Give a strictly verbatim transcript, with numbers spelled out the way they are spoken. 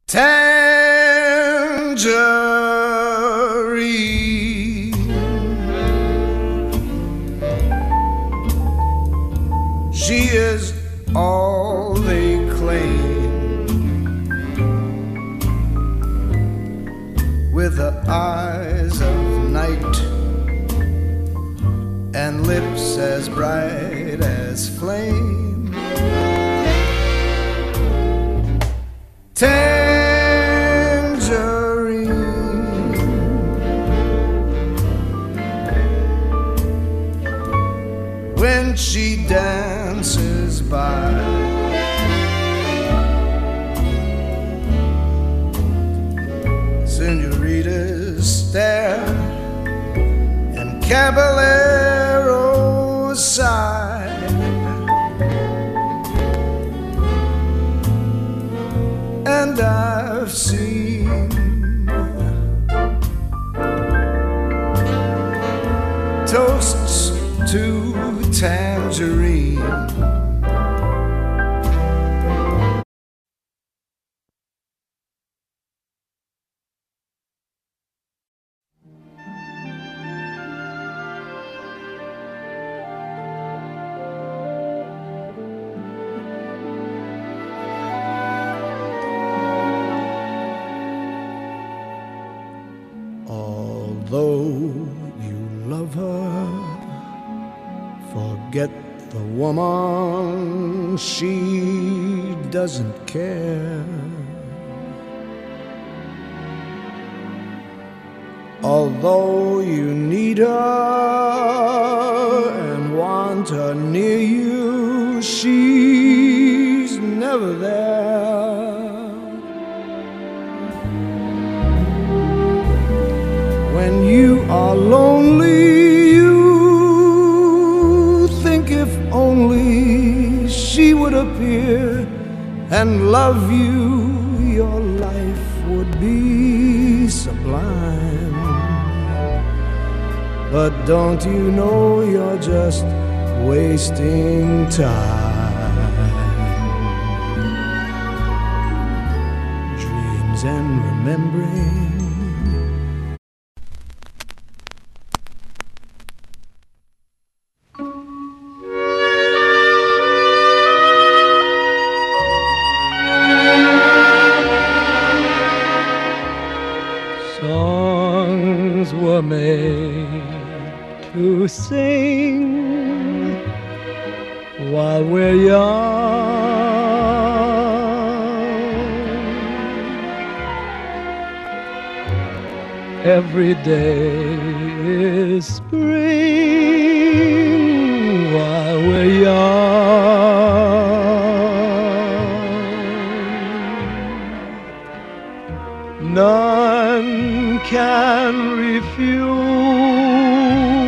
Tangerine, she is all they claim, with the eyes of night and lips as bright as flame. When she dances by, senoritas stare and caballeros sigh. And I've seen toasts to tangerine. Although you love her, forget the woman, she doesn't care. Although you need her and want her near you, she's never there. When you are lonely, you think if only she would appear and love you, your life would be sublime. But don't you know you're just wasting time? Dreams and remembering. Songs were made to sing while we're young. Every day is spring while we're young. None can refuse